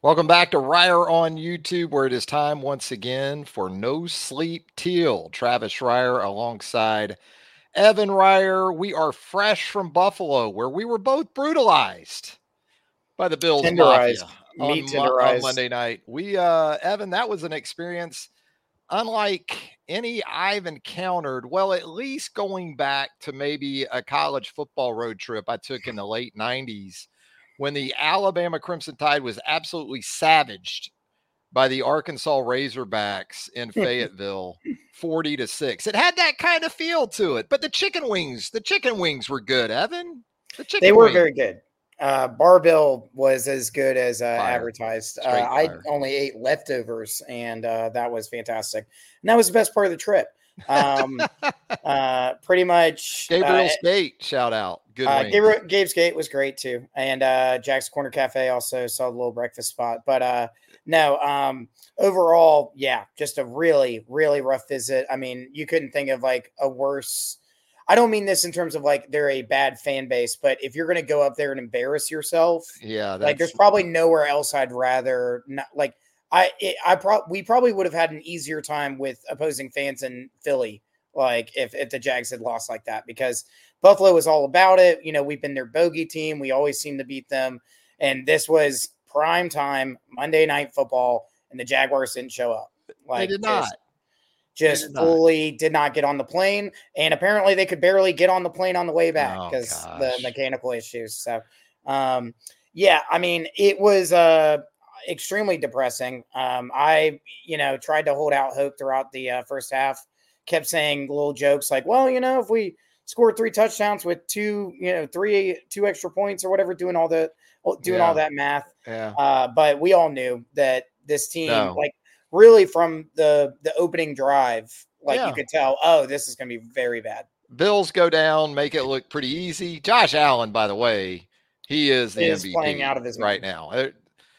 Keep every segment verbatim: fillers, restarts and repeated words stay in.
Welcome back to Ryer on YouTube, where it is time once again for No Sleep Teal. Travis Ryer alongside Evan Ryer. We are fresh from Buffalo, where we were both brutalized by the Bills Tenderized, Mafia on, meat Mo- on tenderized. Monday night. We, uh, Evan, that was an experience unlike any I've encountered. Well, at least going back to maybe a college football road trip I took in the late nineties when the Alabama Crimson Tide was absolutely savaged by the Arkansas Razorbacks in Fayetteville, forty to six. It had that kind of feel to it, but the chicken wings, the chicken wings were good, Evan. The chicken They were wings. very good. Uh, Barbell was as good as uh, Fire. advertised. Uh, Straight I fire. only ate leftovers, and uh, that was fantastic. And that was the best part of the trip. Um, uh, pretty much. Gabriel uh, Skate, shout out. Good uh, wings. Gabriel, Gabe's Gate was great too, and uh, Jack's Corner Cafe also saw a little breakfast spot. But uh, no, um, overall, yeah, just a really, really rough visit. I mean, you couldn't think of like a worse. I don't mean this in terms of like they're a bad fan base, but if you're going to go up there and embarrass yourself, Yeah, that's, like there's probably nowhere else I'd rather not. Like I, it, I pro- we probably would have had an easier time with opposing fans in Philly, like if if the Jags had lost like that, because Buffalo was all about it. You know, we've been their bogey team. We always seem to beat them, and this was prime time Monday Night Football, and the Jaguars didn't show up. Like they did just, not. just did not. fully did not get on the plane, and apparently they could barely get on the plane on the way back Oh, because the gosh. mechanical issues. So, um, yeah, I mean, it was uh, extremely depressing. Um, I, you know, tried to hold out hope throughout the uh, first half, kept saying little jokes like, well, you know, if we score three touchdowns with two, you know, three, two extra points or whatever, doing all the, doing Yeah. all that math. Yeah. Uh, but we all knew that this team, No. like, really from the the opening drive, like Yeah. you could tell, oh, this is going to be very bad. Bills go down, make it look pretty easy. Josh Allen, by the way, he is the Is M V P playing out of his right mind. now. I,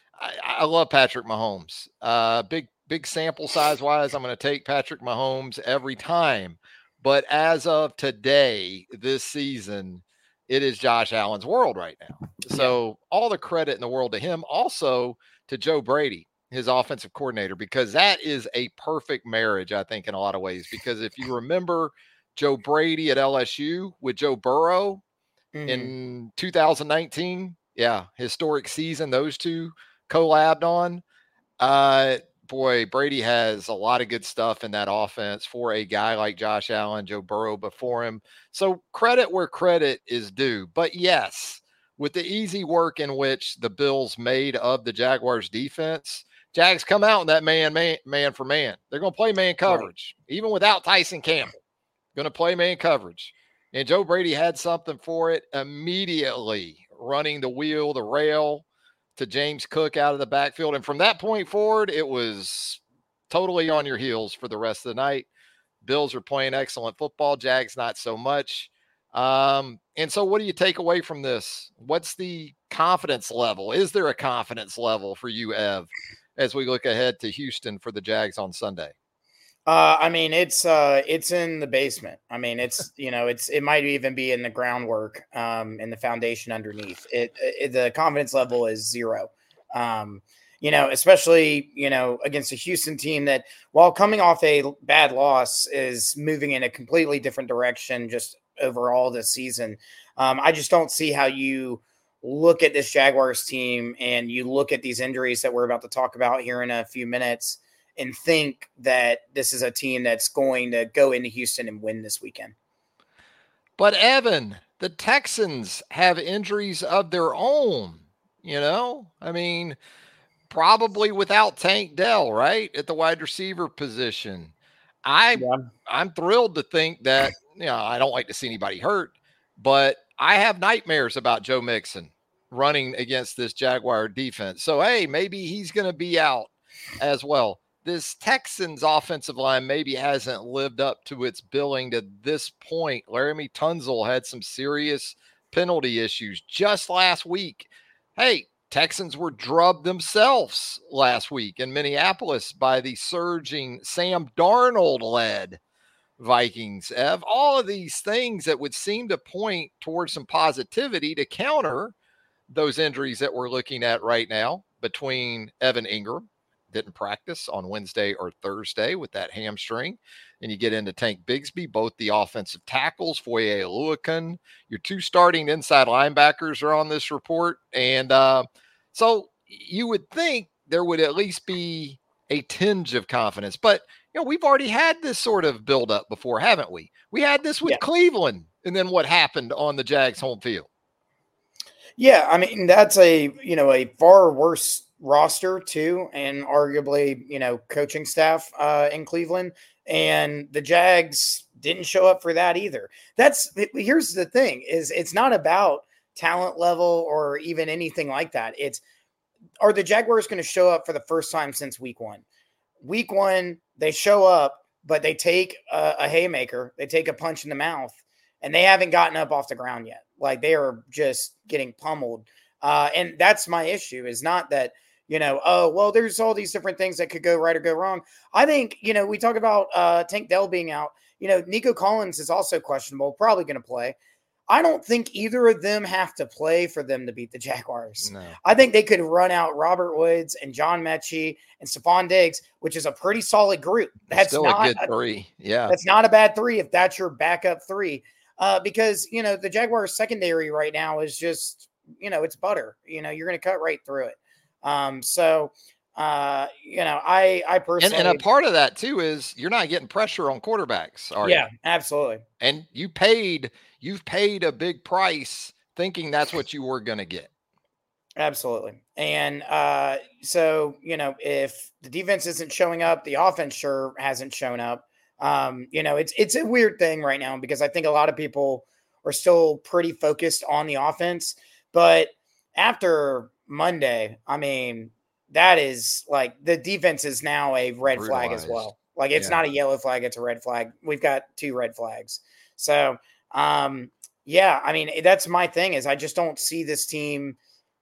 I love Patrick Mahomes. Uh, big big sample size wise, I'm going to take Patrick Mahomes every time. But as of today, this season, it is Josh Allen's world right now. So yeah. all the credit in the world to him. Also to Joe Brady, his offensive coordinator, because that is a perfect marriage, I think, in a lot of ways. Because if you remember Joe Brady at L S U with Joe Burrow mm-hmm. in two thousand nineteen, yeah, historic season, those two collabed on. Uh, boy, Brady has a lot of good stuff in that offense for a guy like Josh Allen, Joe Burrow before him. So credit where credit is due. But yes, with the easy work in which the Bills made of the Jaguars defense, Jags come out in that man, man, man for man. They're going to play man coverage, right. Even without Tyson Campbell. Going to play man coverage. And Joe Brady had something for it immediately, running the wheel, the rail to James Cook out of the backfield. And from that point forward, it was totally on your heels for the rest of the night. Bills are playing excellent football. Jags, not so much. Um, and so what do you take away from this? What's the confidence level? Is there a confidence level for you, Ev, as we look ahead to Houston for the Jags on Sunday? Uh, I mean, it's uh, it's in the basement. I mean, it's you know, it's it might even be in the groundwork, um, in the foundation underneath. It, it the confidence level is zero. Um, you know, especially you know against a Houston team that, while coming off a bad loss, is moving in a completely different direction just overall this season. Um, I just don't see how you look at this Jaguars team and you look at these injuries that we're about to talk about here in a few minutes and think that this is a team that's going to go into Houston and win this weekend. But Evan, the Texans have injuries of their own, you know? I mean, probably without Tank Dell, right? At the wide receiver position. I yeah. I'm thrilled to think that, you know, I don't like to see anybody hurt, but I have nightmares about Joe Mixon running against this Jaguar defense. So, hey, maybe he's going to be out as well. This Texans offensive line maybe hasn't lived up to its billing to this point. Laramie Tunzel had some serious penalty issues just last week. Hey, Texans were drubbed themselves last week in Minneapolis by the surging Sam Darnold-led Vikings. Ev, all of these things that would seem to point towards some positivity to counter those injuries that we're looking at right now. between Evan Ingram, didn't practice on Wednesday or Thursday with that hamstring. And you get into Tank Bigsby, both the offensive tackles, Foye Oluokun. Your two starting inside linebackers are on this report. And uh, so you would think there would at least be a tinge of confidence. But, you know, we've already had this sort of buildup before, haven't we? We had this with yeah. Cleveland, and then what happened on the Jags home field. Yeah, I mean, that's a, you know, a far worse roster too, and arguably, you know, coaching staff uh, in Cleveland. And the Jags didn't show up for that either. That's here's the thing is it's not about talent level or even anything like that. It's, are the Jaguars going to show up for the first time since week one? Week one, they show up, but they take a, a haymaker, they take a punch in the mouth, and they haven't gotten up off the ground yet. Like they are just getting pummeled. Uh, and that's my issue is not that, you know, oh, well, there's all these different things that could go right or go wrong. I think, you know, we talk about uh, Tank Dell being out. You know, Nico Collins is also questionable, probably going to play. I don't think either of them have to play for them to beat the Jaguars. No. I think they could run out Robert Woods and John Mechie and Stephon Diggs, which is a pretty solid group. That's still not a good three. Yeah. That's not a bad three if that's your backup three. Uh, because, you know, the Jaguars secondary right now is just, you know, it's butter. You know, you're going to cut right through it. Um, so, uh, you know, I, I personally. And, and a part of that, too, is you're not getting pressure on quarterbacks, are yeah, you? absolutely. And you paid, you've paid a big price thinking that's what you were going to get. Absolutely. And uh, so, you know, if the defense isn't showing up, the offense sure hasn't shown up. Um, you know, it's it's a weird thing right now because I think a lot of people are still pretty focused on the offense. But after Monday, I mean, that is like the defense is now a red Brutalized. flag as well. Like it's yeah. not a yellow flag, it's a red flag. We've got two red flags. So, um, yeah, I mean, that's my thing is I just don't see this team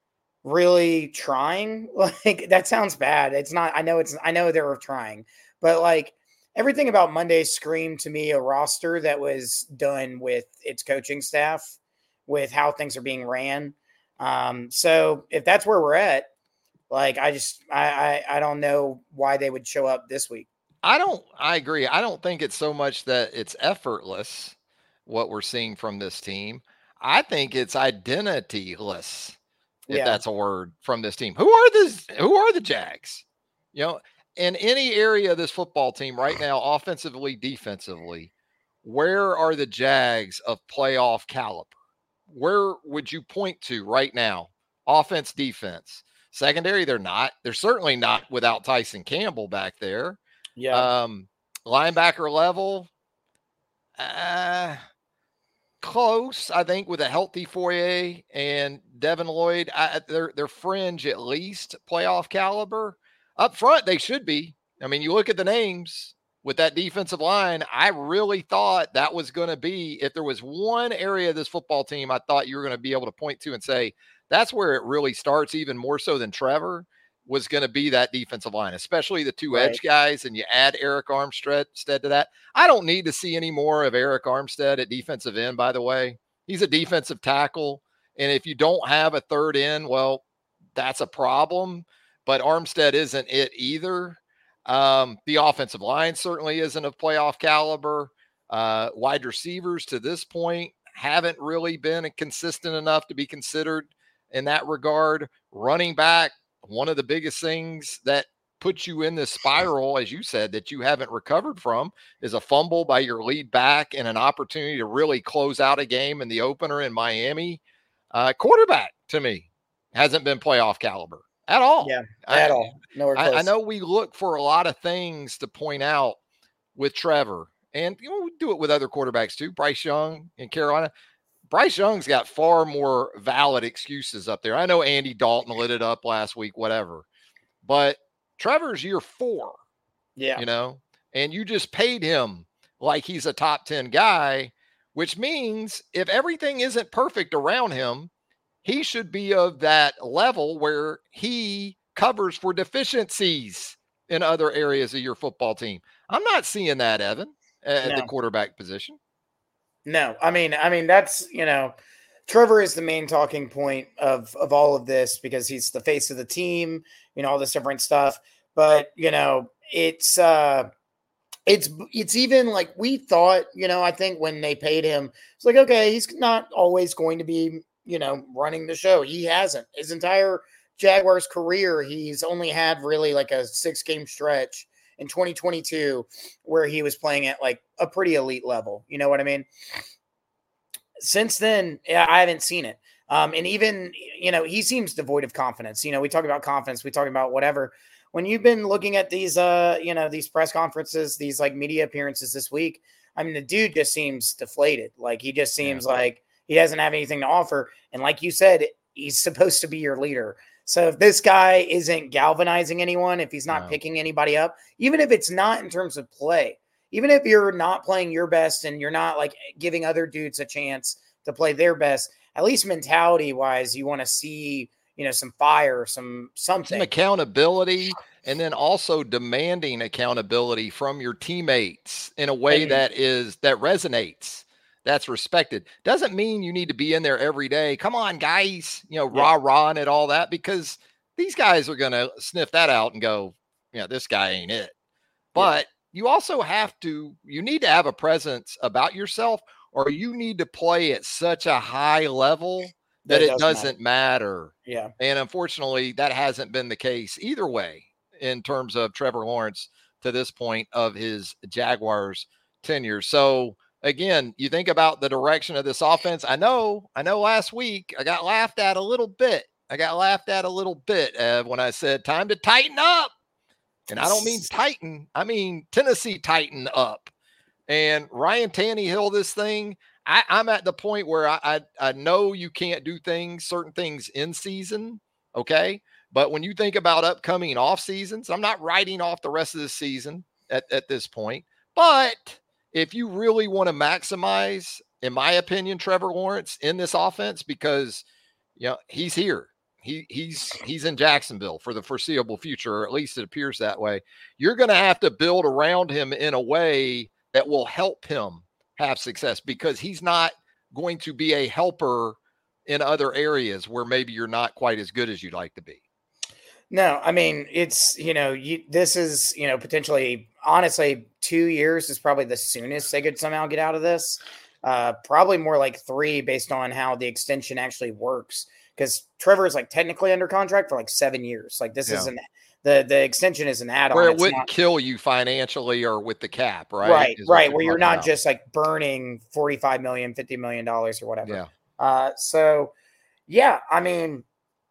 really trying. Like that sounds bad. It's not, I know it's, I know they're trying, but like, everything about Monday screamed to me a roster that was done with its coaching staff, with how things are being ran. Um, so if that's where we're at, like I just I, I I don't know why they would show up this week. I don't. I agree. I don't think it's so much that it's effortless what we're seeing from this team. I think it's identityless, if Yeah. that's a word, from this team. Who are the Who are the Jags? You know. In any area of this football team right now, offensively, defensively, where are the Jags of playoff caliber? Where would you point to right now? Offense, defense. Secondary, they're not. They're certainly not without Tyson Campbell back there. Yeah. Um, linebacker level, uh, close, I think, with a healthy Foyer and Devin Lloyd. I, they're, they're fringe at least playoff caliber. Up front, they should be. I mean, you look at the names with that defensive line. I really thought that was going to be, if there was one area of this football team I thought you were going to be able to point to and say, that's where it really starts, even more so than Trevor, was going to be that defensive line, especially the two Right. edge guys. And you add Eric Armstead to that. I don't need to see any more of Eric Armstead at defensive end, by the way. He's a defensive tackle. And if you don't have a third end, well, that's a problem. But Armstead isn't it either. Um, the offensive line certainly isn't of playoff caliber. Uh, wide receivers to this point haven't really been consistent enough to be considered in that regard. Running back, one of the biggest things that puts you in this spiral, as you said, that you haven't recovered from is a fumble by your lead back and an opportunity to really close out a game in the opener in Miami. Uh, quarterback, to me, hasn't been playoff caliber. At all. Yeah, at I, all. Nowhere close. I, I know we look for a lot of things to point out with Trevor, and you know we do it with other quarterbacks too. Bryce Young in Carolina. Bryce Young's got far more valid excuses up there. I know Andy Dalton lit it up last week, whatever, but Trevor's year four. Yeah, you know, and you just paid him like he's a top ten guy, which means if everything isn't perfect around him, he should be of that level where he covers for deficiencies in other areas of your football team. I'm not seeing that, Evan, at No. the quarterback position. No, I mean, I mean, that's, you know, Trevor is the main talking point of of all of this because he's the face of the team, you know, all this different stuff. But you know, it's uh, it's it's even like we thought, you know, I think when they paid him, it's like, okay, he's not always going to be, you know, running the show. He hasn't. His entire Jaguars career, he's only had really like a six game stretch in twenty twenty-two where he was playing at like a pretty elite level. You know what I mean? Since then, yeah, I haven't seen it. Um, and even, you know, he seems devoid of confidence. You know, we talk about confidence, we talk about whatever. When you've been looking at these, uh, you know, these press conferences, these like media appearances this week, I mean, the dude just seems deflated. Like he just seems yeah. like he doesn't have anything to offer. And like you said, he's supposed to be your leader. So if this guy isn't galvanizing anyone, if he's not no. picking anybody up, even if it's not in terms of play, even if you're not playing your best and you're not like giving other dudes a chance to play their best, at least mentality wise, you want to see, you know, some fire, some something. Some accountability, and then also demanding accountability from your teammates in a way and, that is that resonates, that's respected. Doesn't mean you need to be in there every day. Come on, guys, you know, yeah. rah rah and all that, because these guys are gonna sniff that out and go, you know, this guy ain't it. But yeah. you also have to, you need to have a presence about yourself, or you need to play at such a high level that it, it doesn't, doesn't matter. matter. Yeah. And unfortunately, that hasn't been the case either way in terms of Trevor Lawrence to this point of his Jaguars tenure. So again, you think about the direction of this offense. I know, I know last week I got laughed at a little bit. I got laughed at a little bit uh, when I said time to tighten up. And I don't mean Titan. I mean Tennessee tighten up. And Ryan Tannehill, this thing, I, I'm at the point where I, I I know you can't do things, certain things in season, okay? But when you think about upcoming off seasons, I'm not writing off the rest of the season at, at this point. But if you really want to maximize, in my opinion, Trevor Lawrence in this offense, because you know he's here. He he's he's in Jacksonville for the foreseeable future, or at least it appears that way. You're going to have to build around him in a way that will help him have success, because he's not going to be a helper in other areas where maybe you're not quite as good as you'd like to be. No, I mean, it's, you know, you, this is, you know, potentially, honestly, two years is probably the soonest they could somehow get out of this. Uh, probably more like three based on how the extension actually works. Because Trevor is like technically under contract for like seven years. Like this yeah. isn't the the extension is an add-on. Where it it's wouldn't not, kill you financially or with the cap, right? Right, is right. Where you're not about. just like burning forty-five million dollars, fifty million dollars or whatever. Yeah. Uh, so yeah, I mean,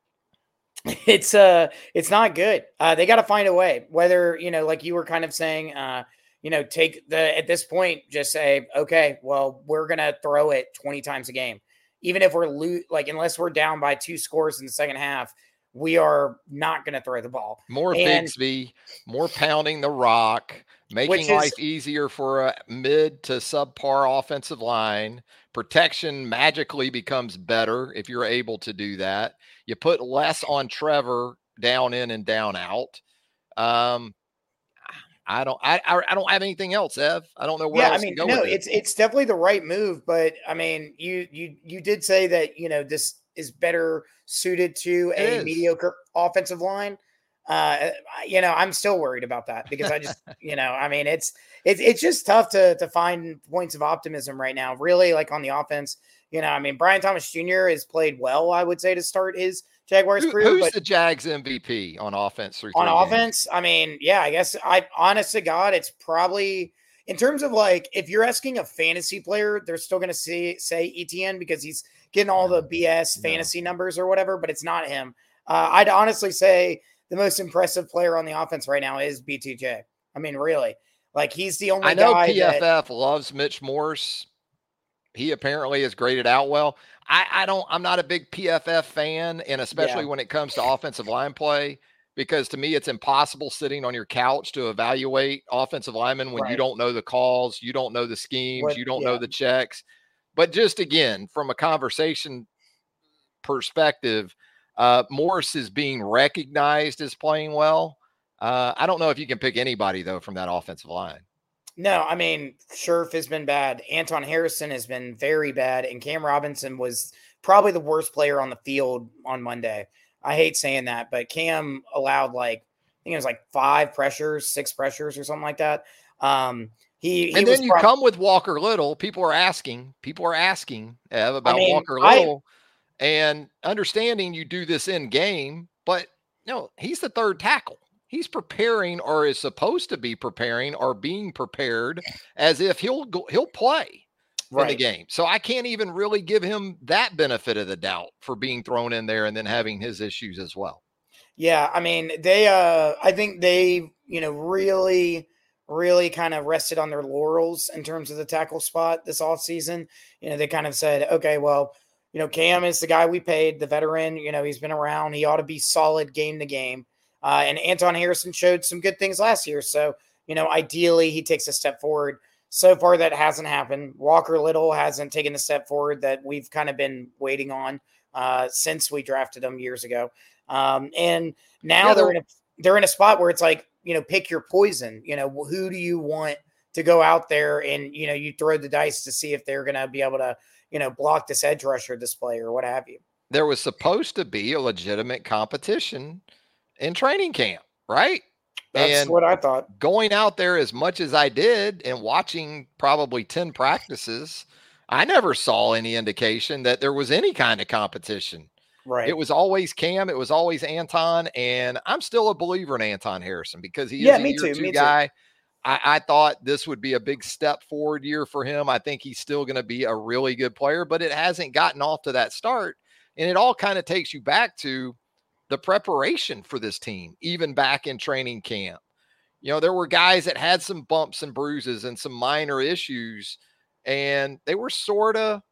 it's uh it's not good. Uh, they got to find a way. Whether, you know, like you were kind of saying, uh, you know, take the at this point, just say, okay, well, we're gonna throw it twenty times a game. Even if we're lo- like, unless we're down by two scores in the second half, we are not going to throw the ball. More and, Bigsby, more pounding the rock, making is, life easier for a mid to subpar offensive line. Protection magically becomes better if you're able to do that. You put less on Trevor down in and down out. Um, I don't, I, I don't have anything else, Ev. I don't know where yeah, else I mean, to go no, with it. it's, it's definitely the right move, but I mean, you, you, you did say that, you know, this is better suited to a mediocre offensive line. Uh, you know, I'm still worried about that because I just, you know, I mean, it's, it's, it's just tough to, to find points of optimism right now, really, like on the offense. You know, I mean, Brian Thomas Junior has played well, I would say, to start his Jaguars Who, career. Who's but the Jags M V P on offense? Through on games? offense, I mean, yeah, I guess I, honest to God, it's probably in terms of like, if you're asking a fantasy player, they're still going to say, say E T N because he's getting all the B S fantasy no. numbers or whatever, but it's not him. Uh, I'd honestly say the most impressive player on the offense right now is B T J. I mean, really, like he's the only I know guy P F F that, loves Mitch Morse. He apparently has graded out well. I, I don't, I'm not a big P F F fan, and especially yeah. when it comes to offensive line play, because to me, it's impossible sitting on your couch to evaluate offensive linemen when right. you don't know the calls, you don't know the schemes, what, you don't yeah. know the checks. But just again, from a conversation perspective, uh, Morse is being recognized as playing well. Uh, I don't know if you can pick anybody, though, from that offensive line. No, I mean, Scherf has been bad. Anton Harrison has been very bad. And Cam Robinson was probably the worst player on the field on Monday. I hate saying that, but Cam allowed like, I think it was like five pressures, six pressures or something like that. Um, he, he and was then you pro- come with Walker Little. People are asking, people are asking Ev, about I mean, Walker I, Little, and understanding you do this in game, but no, he's the third tackle. He's preparing, or is supposed to be preparing, or being prepared as if he'll go, he'll play right. in the game. So I can't even really give him that benefit of the doubt for being thrown in there and then having his issues as well. Yeah, I mean, they uh I think they, you know, really really kind of rested on their laurels in terms of the tackle spot this offseason. You know, they kind of said, okay, well, you know, Cam is the guy we paid, the veteran, you know, he's been around, he ought to be solid game to game. Uh, and Anton Harrison showed some good things last year. So, you know, ideally he takes a step forward. So far that hasn't happened. Walker Little hasn't taken the step forward that we've kind of been waiting on uh, since we drafted him years ago. Um, and now Yeah, they're in a they're in a spot where it's like, you know, pick your poison. You know, who do you want to go out there and, you know, you throw the dice to see if they're going to be able to, you know, block this edge rusher display or what have you. There was supposed to be a legitimate competition in training camp, right? That's and what I thought. Going out there as much as I did and watching probably ten practices, I never saw any indication that there was any kind of competition. Right. It was always Cam. It was always Anton. And I'm still a believer in Anton Harrison because he Yeah, is a me year too, two me guy. I, I thought this would be a big step forward year for him. I think he's still going to be a really good player, but it hasn't gotten off to that start. And it all kind of takes you back to the preparation for this team, even back in training camp. You know, there were guys that had some bumps and bruises and some minor issues, and they were sort of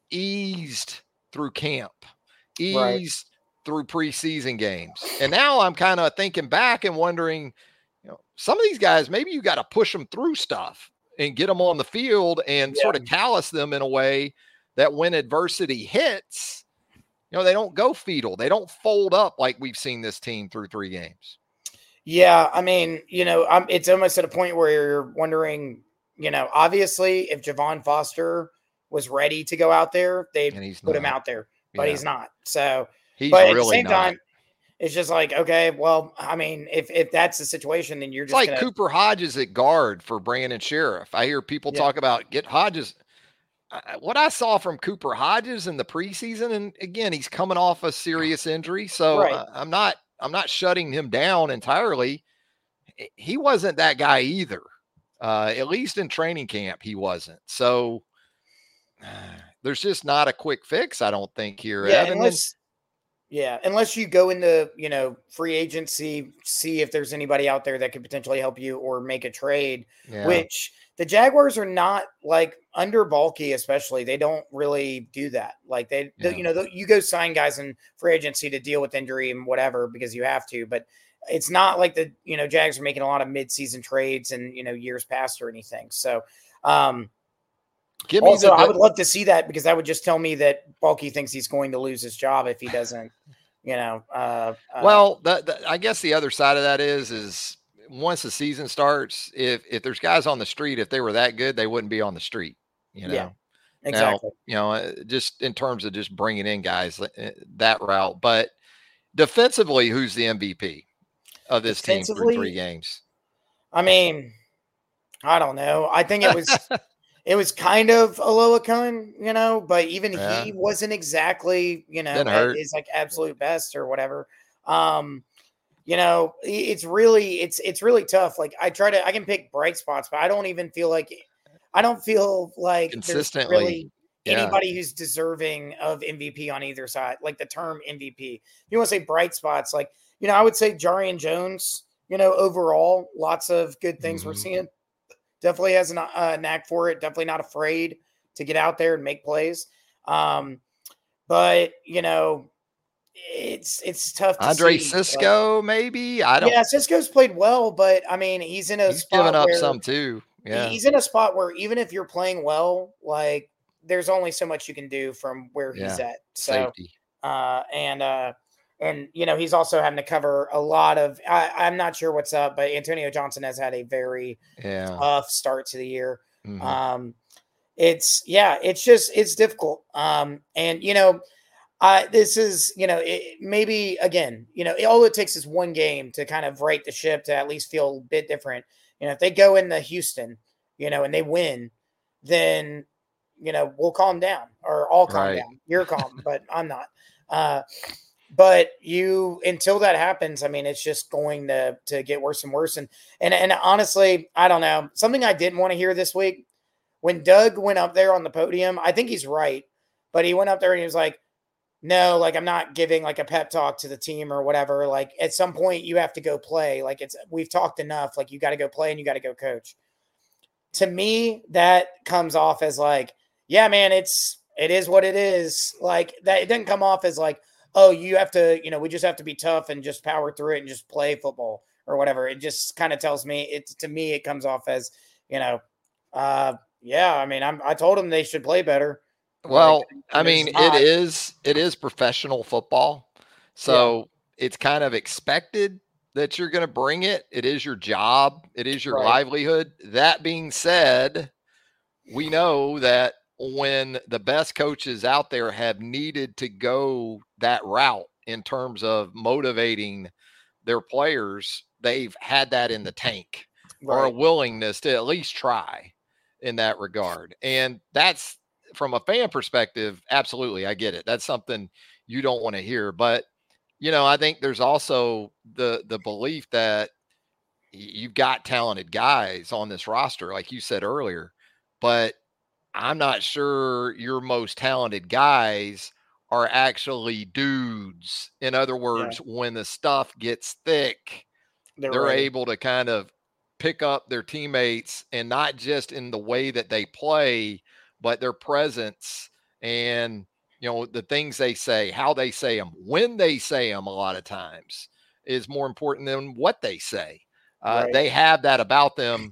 eased through camp, eased Right. through preseason games. And now I'm kind of thinking back and wondering, you know, some of these guys, maybe you got to push them through stuff and get them on the field and Yeah. sort of callous them in a way that when adversity hits, you know, they don't go fetal. They don't fold up like we've seen this team through three games. Yeah, I mean, you know, I'm, it's almost at a point where you're wondering, you know, obviously if Javon Foster was ready to go out there, they'd put not. him out there, but Yeah. he's not. So, he's but really at the same not. time, it's just like, okay, well, I mean, if if that's the situation, then you're It's just like gonna, Cooper Hodges at guard for Brandon Sheriff. I hear people Yeah. talk about get Hodges. I, what I saw from Cooper Hodges in the preseason, and again, he's coming off a serious injury, so Right. I, I'm not I'm not shutting him down entirely. He wasn't that guy either. Uh, at least in training camp, he wasn't. So uh, there's just not a quick fix, I don't think, here. Yeah, Ed. unless yeah, unless you go into, you know, free agency, see if there's anybody out there that could potentially help you or make a trade, Yeah. which the Jaguars are not like under bulky, especially. They don't really do that. Like they, Yeah. you know, you go sign guys in free agency to deal with injury and whatever because you have to, but it's not like the, you know, Jags are making a lot of midseason trades and, you know, years past or anything. So, um, Give me also, the, I would love to see that because that would just tell me that Bulky thinks he's going to lose his job if he doesn't, you know. Uh, uh, well, the, the, I guess the other side of that is, is once the season starts, if if there's guys on the street, if they were that good, they wouldn't be on the street. You know. Yeah, exactly. Now, you know, uh, just in terms of just bringing in guys uh, that route, but defensively, who's the M V P of this team through three games? I mean, I don't know. I think it was. It was kind of Oluokun, you know, but even Yeah. he wasn't exactly, you know, Didn't at hurt. his like absolute best or whatever. Um, you know, i- it's really, it's, it's really tough. Like I try to, I can pick bright spots, but I don't even feel like, I don't feel like there's Consistently, really yeah. anybody who's deserving of M V P on either side. Like the term M V P. If you want to say bright spots, like, you know, I would say Jarian Jones, you know, overall, lots of good things we're Mhm. seeing. Definitely has a uh, knack for it. Definitely not afraid to get out there and make plays. Um, but you know, it's it's tough. To Andre see, Cisco, maybe I don't. Yeah, Cisco's played well, but I mean, he's in a He's spot given up where some too. Yeah, he's in a spot where even if you're playing well, like there's only so much you can do from where he's Yeah. at. So, safety. uh, and uh, and you know, he's also having to cover a lot of. I, I'm not sure what's up, but Antonio Johnson has had a very Yeah. tough start to the year. Mhm. Um, it's yeah, it's just it's difficult. Um, and you know, I this is, you know, it, maybe again, you know, all it takes is one game to kind of right the ship to at least feel a bit different. You know, if they go into Houston, you know, and they win, then you know we'll calm down, or I'll calm Right. down. You're calm, but I'm not. Uh, but you until that happens, I mean, it's just going to to get worse and worse. And and and honestly, I don't know. Something I didn't want to hear this week when Doug went up there on the podium. I think he's right, but he went up there and he was like, no, like I'm not giving like a pep talk to the team or whatever. Like at some point you have to go play. Like it's we've talked enough. Like you got to go play and you got to go coach. To me, that comes off as like, yeah, man, it's it is what it is. Like that it doesn't come off as like, oh, you have to, you know, we just have to be tough and just power through it and just play football or whatever. It just kind of tells me it to me, it comes off as, you know, uh, yeah, I mean, I'm I told them they should play better. Well, Like, I and it's mean, it not. is it is professional football. Yeah. So it's kind of expected that you're going to bring it. It is your job. It is your Right. livelihood. That being said, we know that when the best coaches out there have needed to go that route in terms of motivating their players, they've had that in the tank or a Right. willingness to at least try in that regard. And that's from a fan perspective, absolutely, I get it. That's something you don't want to hear. But, you know, I think there's also the the belief that y- you've got talented guys on this roster, like you said earlier, but I'm not sure your most talented guys are actually dudes. In other Yeah. words, when the stuff gets thick, They're, they're ready. able to kind of pick up their teammates, and not just in the way that they play, but their presence and, you know, the things they say, how they say them, when they say them, a lot of times is more important than what they say. Uh, Right. they have that about them.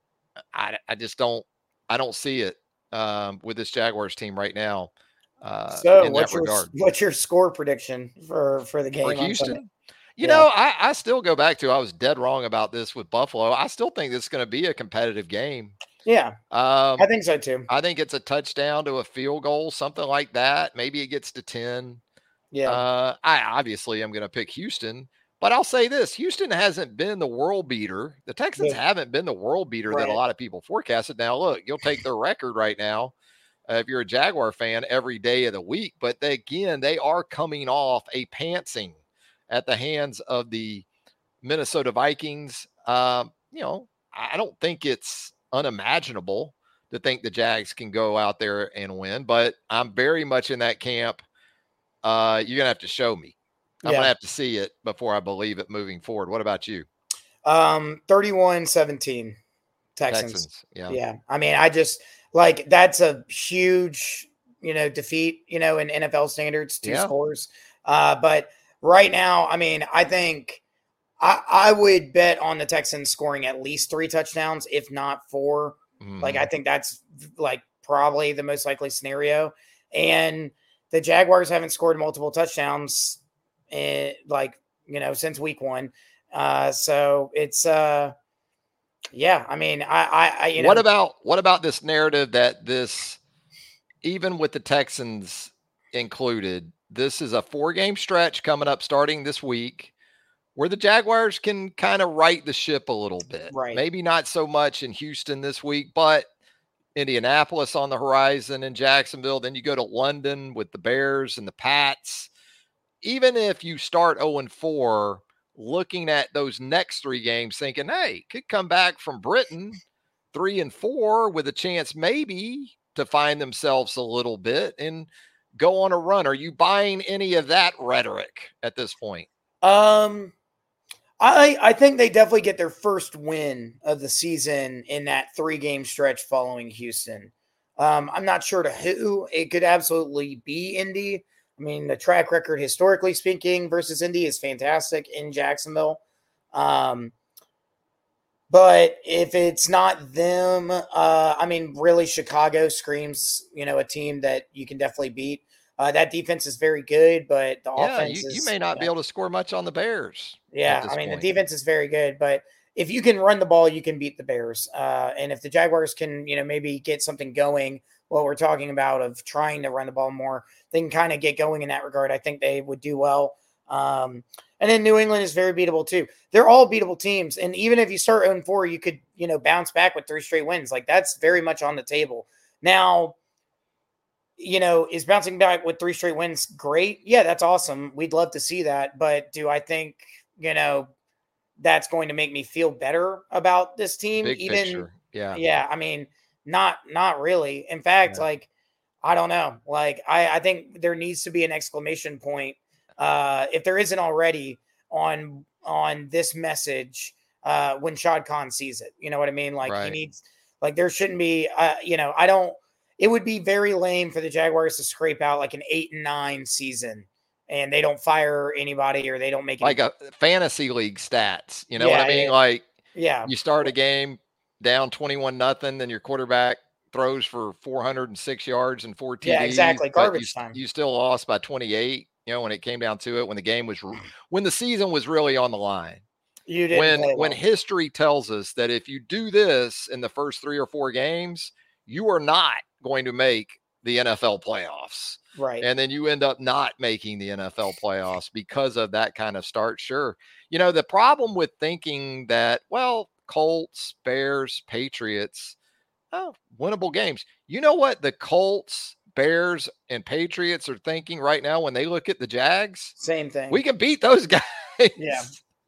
I, I just don't, I don't see it um, with this Jaguars team right now uh, So in that what's your regard. what's your score prediction for for the game For on Sunday? Houston, you Yeah. know, I, I still go back to I was dead wrong about this with Buffalo. I still think this is going to be a competitive game. Yeah, Um, I think so too. I think it's a touchdown to a field goal, something like that. Maybe it gets to ten. Yeah. Uh, I obviously am going to pick Houston, but I'll say this: Houston hasn't been the world beater. The Texans Yeah. haven't been the world beater that a Right. lot of people forecasted. Now, look, you'll take their record right now uh, if you're a Jaguar fan every day of the week, but they, again, they are coming off a pantsing at the hands of the Minnesota Vikings. Um, you know, I don't think it's unimaginable to think the Jags can go out there and win, but I'm very much in that camp. Uh, you're gonna have to show me. I'm Yeah. gonna have to see it before I believe it moving forward. What about you? Um, thirty-one seventeen Texans. Texans. Yeah. Yeah. I mean, I just like that's a huge, you know, defeat, you know, in N F L standards, two Yeah. scores. Uh, but right now, I mean, I think I, I would bet on the Texans scoring at least three touchdowns, if not four. Like, I Mhm. think that's like probably the most likely scenario. And the Jaguars haven't scored multiple touchdowns in, like, you know, since week one. Uh, so it's, uh, yeah, I mean, I, I, I you know, What about what about this narrative that this, even with the Texans included, this is a four game stretch coming up starting this week where the Jaguars can kind of right the ship a little bit. Right. Maybe not so much in Houston this week, but Indianapolis on the horizon and Jacksonville. Then you go to London with the Bears and the Pats. Even if you start oh and four, looking at those next three games, thinking, hey, could come back from Britain three and four with a chance maybe to find themselves a little bit and go on a run. Are you buying any of that rhetoric at this point? Um, I I think they definitely get their first win of the season in that three game stretch following Houston. Um, I'm not sure to who. It could absolutely be Indy. I mean, the track record, historically speaking, versus Indy is fantastic in Jacksonville. Um, but if it's not them, uh, I mean, really, Chicago screams, you know, a team that you can definitely beat. Uh, that defense is very good, but the Yeah, offense you, is, you may not you be know, able to score much on the Bears at yeah, this I mean, point. the defense is very good, but if you can run the ball, you can beat the Bears. Uh, and if the Jaguars can, you know, maybe get something going what we're talking about of trying to run the ball more, they can kind of get going in that regard. I think they would do well. Um, and then New England is very beatable too. They're all beatable teams. And even if you start oh and four, you could, you know, bounce back with three straight wins. Like that's very much on the table. Now, you know, is bouncing back with three straight wins great? Yeah, that's awesome. We'd love to see that. But do I think, you know, that's going to make me feel better about this team? Big Even, picture. Yeah. Yeah. I mean, not, not really. In fact, Yeah. like, I don't know. Like, I, I think there needs to be an exclamation point, uh, if there isn't already, on on this message uh, when Shad Khan sees it. You know what I mean? Like right. he needs, like there shouldn't be. Uh, you know, I don't. It would be very lame for the Jaguars to scrape out like an eight and nine season, and they don't fire anybody or they don't make like any- a fantasy league stats. You know yeah, what I mean? yeah, Like, yeah, you start a game down twenty-one nothing, then your quarterback throws for four hundred six yards and four T Ds. yeah, exactly. But Garbage you, time. you still lost by twenty-eight. You know, when it came down to it, when the game was, when the season was really on the line. You didn't when play well. when history tells us that if you do this in the first three or four games, you are not going to make the N F L playoffs. Right. And then you end up not making the N F L playoffs because of that kind of start. Sure. You know, the problem with thinking that, well, Colts, Bears, Patriots, oh, winnable games. You know what the Colts, Bears, and Patriots are thinking right now when they look at the Jags? Same thing. We can beat those guys. Yeah.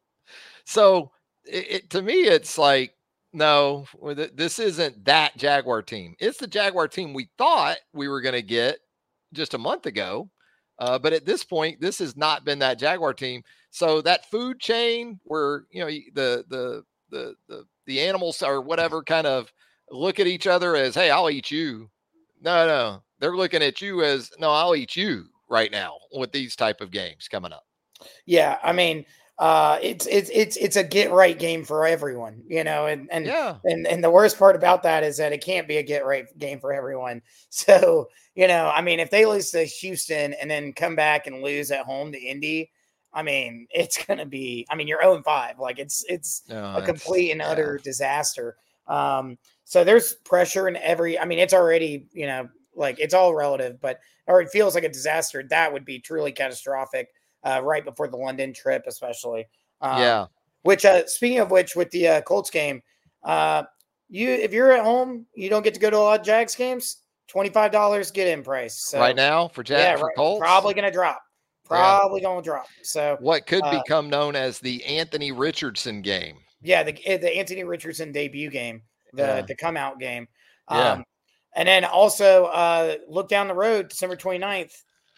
So it, it, to me, it's like, no, this isn't that Jaguar team. It's the Jaguar team we thought we were going to get just a month ago. Uh, but at this point, this has not been that Jaguar team. So that food chain where, you know, the, the, the, the, the animals or whatever kind of look at each other as, hey, I'll eat you. No, no, they're looking at you as, no, I'll eat you right now with these type of games coming up. Yeah. I mean, uh, it's, it's, it's, it's a get right game for everyone, you know, and, and, yeah. and, and the worst part about that is that it can't be a get right game for everyone. So, you know, I mean, if they lose to Houston and then come back and lose at home to Indy, I mean, it's going to be, I mean, you're oh and five, like it's, it's no, a complete and utter yeah. disaster. Um, so there's pressure in every, I mean, it's already, you know, like it's all relative, but, or it feels like a disaster. That would be truly catastrophic. Uh, right before the London trip, especially. Um, yeah. Which, uh, speaking of which, with the uh, Colts game, uh, you if you're at home, you don't get to go to a lot of Jags games. twenty-five dollars get in price. So, right now for Jags, yeah, for right, Colts, probably going to drop. Probably yeah. going to drop. So, what could uh, become known as the Anthony Richardson game? Yeah, the the Anthony Richardson debut game, the yeah. the come out game. Um, yeah. And then also uh, look down the road, December twenty-ninth.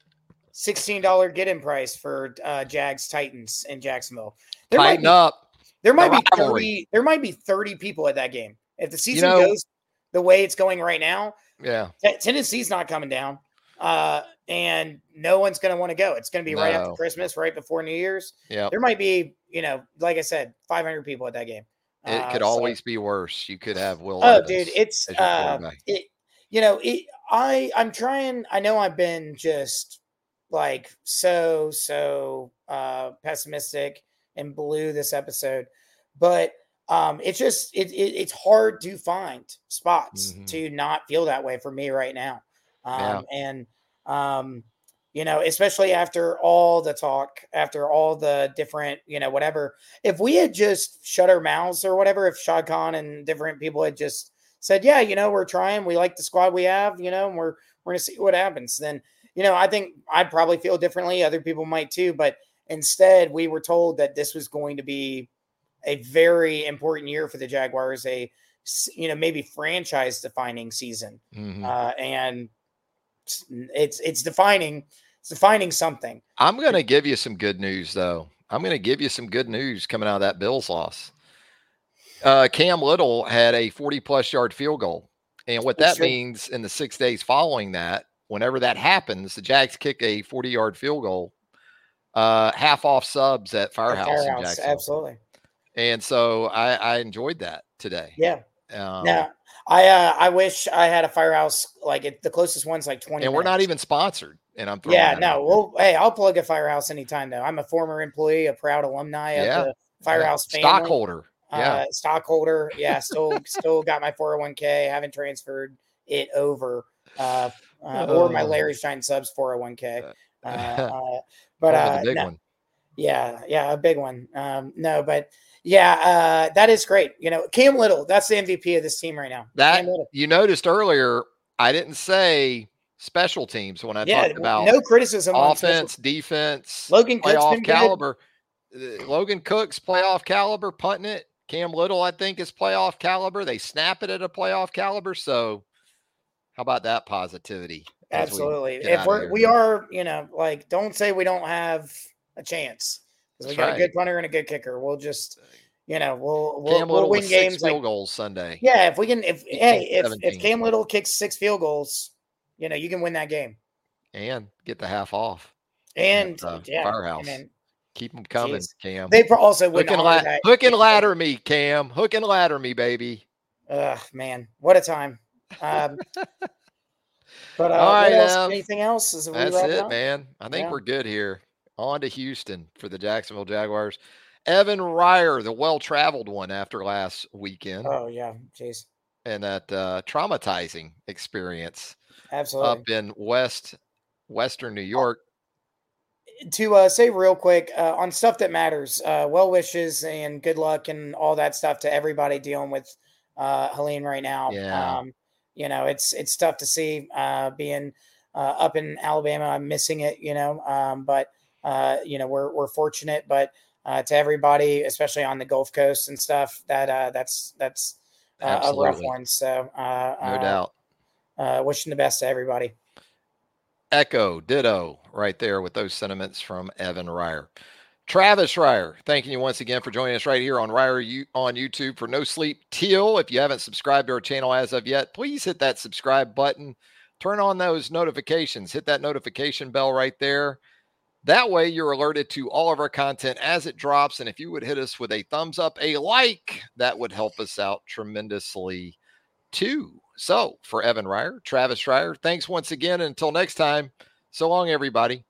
sixteen dollars get-in price for uh, Jags Titans in Jacksonville. There Tighten might be, up. There might the be thirty. There might be thirty people at that game if the season you know, goes the way it's going right now. Yeah, t- Tennessee's not coming down, uh, and no one's going to want to go. It's going to be no. right after Christmas, right before New Year's. Yeah, there might be, you know, like I said, five hundred people at that game. It uh, could so. always be worse. You could have Will. Oh, dude, it's uh, it. You know, it. I I'm trying. I know I've been just. like so so uh pessimistic and blue this episode, but um it's just it, it it's hard to find spots mm-hmm. to not feel that way for me right now. Um yeah. and um you know, especially after all the talk, after all the different, you know, whatever, if we had just shut our mouths or whatever, if Shad Khan and different people had just said, yeah, you know, we're trying, we like the squad we have, you know, and we're we're gonna see what happens, then you know, I think I'd probably feel differently. Other people might too. But instead, we were told that this was going to be a very important year for the Jaguars, a, you know, maybe franchise defining season. Mm-hmm. Uh, and it's it's defining, it's defining something. I'm going to give you some good news, though. I'm going to give you some good news coming out of that Bills loss. Uh, Cam Little had a forty plus yard field goal. And what that means in the six days following that, whenever that happens, the Jags kick a forty yard field goal, uh, half off subs at Firehouse, at Firehouse in Jacksonville. Absolutely. And so I, I enjoyed that today. Yeah. Um, yeah. I, uh, I wish I had a Firehouse. Like it, the closest one's like twenty. And minutes. we're not even sponsored. And I'm yeah, no. Well, hey, I'll plug a Firehouse anytime though. I'm a former employee, a proud alumni yeah. of the Firehouse yeah. family. Stockholder. Yeah. Uh, stockholder. Yeah. Still, still got my four oh one k. Haven't transferred it over. uh, uh, or my Larry's Giant Subs four oh one k. Uh, uh, but oh, the uh, big no. one. Yeah, yeah, a big one. Um, no, but yeah, uh, that is great. You know, Cam Little, that's the M V P of this team right now. That you noticed earlier, I didn't say special teams when I yeah, talked about no criticism offense, on defense, Logan Cook's playoff been caliber. Good. Logan Cook's playoff caliber, punting it. Cam Little, I think, is playoff caliber. They snap it at a playoff caliber. So, how about that positivity? Absolutely. We if we're we are, you know, like, don't say we don't have a chance because we got right. a good punter and a good kicker. We'll just, you know, we'll we'll, Cam we'll Little win with games six field like, goals Sunday. Yeah, if we can, if hey, if seventeen. If Cam Little kicks six field goals, you know, you can win that game and get the half off. And at, uh, yeah, Firehouse. And, Keep them coming, geez. Cam. They also would hook and, la- hook and ladder me, Cam. Hook and ladder me, baby. Ugh, man, what a time. Um, but uh, all right, what else? Ev. Anything else? Is That's it, up? man. I think yeah. we're good here. On to Houston for the Jacksonville Jaguars. Evan Ryer, the well-traveled one after last weekend. Oh, yeah. Jeez. And that uh, traumatizing experience. Absolutely. Up in West, Western New York. To uh, say real quick uh, on stuff that matters, uh, well wishes and good luck and all that stuff to everybody dealing with uh, Helene right now. Yeah. Um, you know, it's it's tough to see uh, being uh, up in Alabama. I'm missing it, you know, um, but uh, you know we're we're fortunate. But uh, to everybody, especially on the Gulf Coast and stuff, that uh, that's that's uh, a rough one. So uh, no uh, doubt. Uh, wishing the best to everybody. Echo, ditto, right there with those sentiments from Evan Ryer. Travis Ryer, thanking you once again for joining us right here on Ryer U- on YouTube for No Sleep Till. If you haven't subscribed to our channel as of yet, please hit that subscribe button. Turn on those notifications. Hit that notification bell right there. That way you're alerted to all of our content as it drops. And if you would hit us with a thumbs up, a like, that would help us out tremendously too. So for Evan Ryer, Travis Ryer, thanks once again. Until next time, so long, everybody.